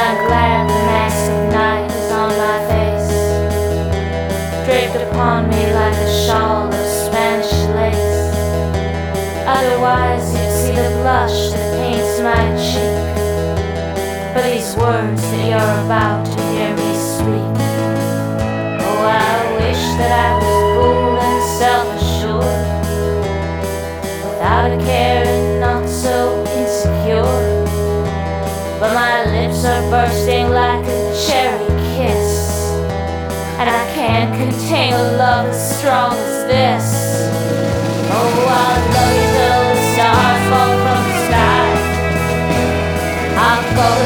I'm glad the mask of night is on my face, draped upon me like a shawl of Spanish lace. Otherwise you'd see the blush that paints my cheek for these words that you're about to hear me speak. Oh, I wish that I was cool and self-assured, without a care and not so insecure. But my lips are bursting like a cherry kiss, and I can't contain a love as strong as this. Oh, I love you till the stars fall from the sky. I'll go